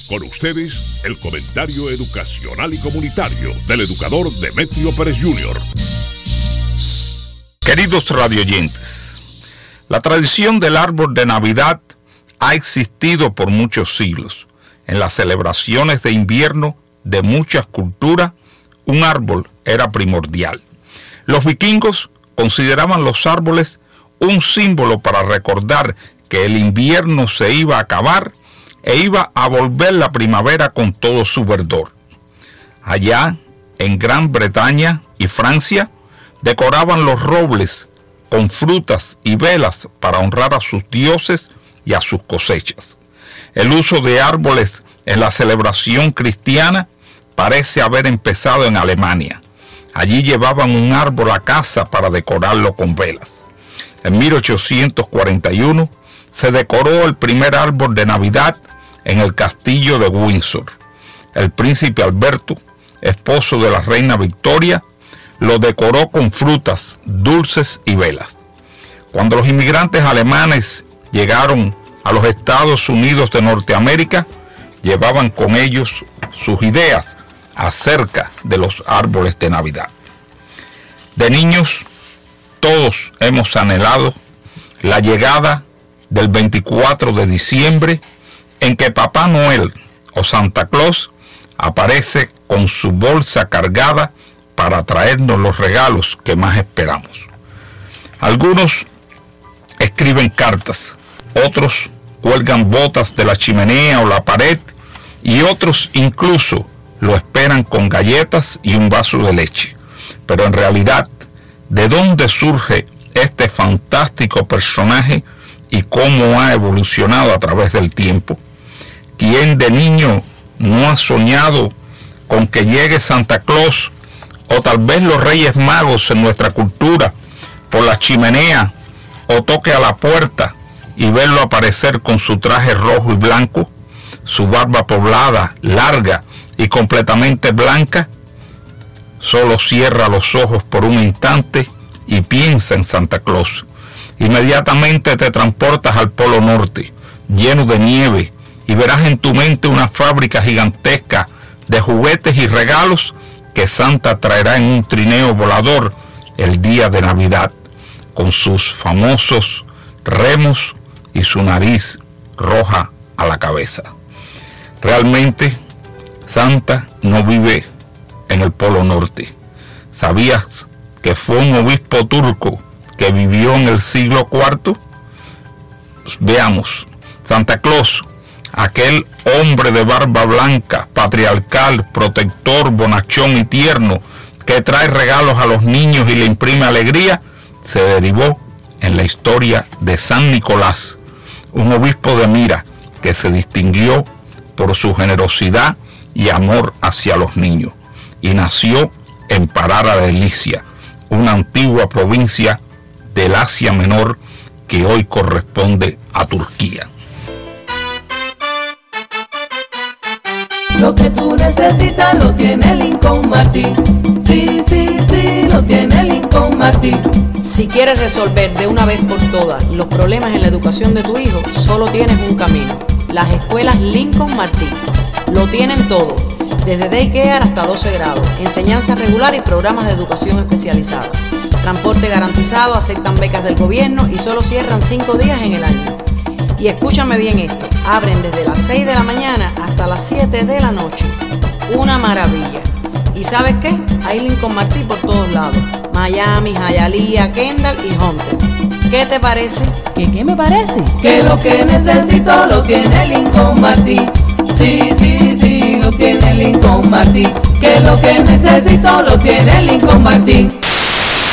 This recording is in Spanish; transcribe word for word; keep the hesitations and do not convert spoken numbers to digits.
Con ustedes, el comentario educacional y comunitario del educador Demetrio Pérez junior Queridos radioyentes, la tradición del árbol de Navidad ha existido por muchos siglos. En las celebraciones de invierno de muchas culturas, un árbol era primordial. Los vikingos consideraban los árboles un símbolo para recordar que el invierno se iba a acabar e iba a volver la primavera con todo su verdor. Allá, en Gran Bretaña y Francia, decoraban los robles con frutas y velas para honrar a sus dioses y a sus cosechas. El uso de árboles en la celebración cristiana parece haber empezado en Alemania. Allí llevaban un árbol a casa para decorarlo con velas. En mil ochocientos cuarenta y uno se decoró el primer árbol de Navidad en el castillo de Windsor. El príncipe Alberto, esposo de la reina Victoria, lo decoró con frutas, dulces y velas. Cuando los inmigrantes alemanes llegaron a los Estados Unidos de Norteamérica, llevaban con ellos sus ideas acerca de los árboles de Navidad. De niños, todos hemos anhelado la llegada del veinticuatro de diciembre, en que Papá Noel o Santa Claus aparece con su bolsa cargada para traernos los regalos que más esperamos. Algunos escriben cartas, otros cuelgan botas de la chimenea o la pared, y otros incluso lo esperan con galletas y un vaso de leche. Pero en realidad, ¿de dónde surge este fantástico personaje y cómo ha evolucionado a través del tiempo? ¿Quién de niño no ha soñado con que llegue Santa Claus o tal vez los Reyes Magos en nuestra cultura por la chimenea, o toque a la puerta y verlo aparecer con su traje rojo y blanco, su barba poblada, larga y completamente blanca? Solo cierra los ojos por un instante y piensa en Santa Claus. Inmediatamente te transportas al Polo Norte, lleno de nieve, y verás en tu mente una fábrica gigantesca de juguetes y regalos que Santa traerá en un trineo volador el día de Navidad, con sus famosos remos y su nariz roja a la cabeza. Realmente, Santa no vive en el Polo Norte. ¿Sabías que fue un obispo turco que vivió en el siglo cuarto? Pues veamos. Santa Claus, aquel hombre de barba blanca, patriarcal, protector, bonachón y tierno, que trae regalos a los niños y le imprime alegría, se derivó en la historia de San Nicolás, un obispo de Mira que se distinguió por su generosidad y amor hacia los niños, y nació en Parara de Licia, una antigua provincia del Asia Menor que hoy corresponde a Turquía. Lo que tú necesitas lo tiene Lincoln Martin. Sí, sí, sí, lo tiene Lincoln Martin. Si quieres resolver de una vez por todas los problemas en la educación de tu hijo, solo tienes un camino: las escuelas Lincoln Martin. Lo tienen todo, desde daycare hasta doce grados, enseñanza regular y programas de educación especializada. Transporte garantizado, aceptan becas del gobierno y solo cierran cinco días en el año. Y escúchame bien esto, abren desde las seis de la mañana hasta las siete de la noche. Una maravilla. ¿Y sabes qué? Hay Lincoln Martin por todos lados: Miami, Hialeah, Kendall y Hunter. ¿Qué te parece? ¿Qué qué me parece? Que lo que necesito lo tiene Lincoln Martin. Sí, sí, sí, lo tiene Lincoln Martin. Que lo que necesito lo tiene Lincoln Martin.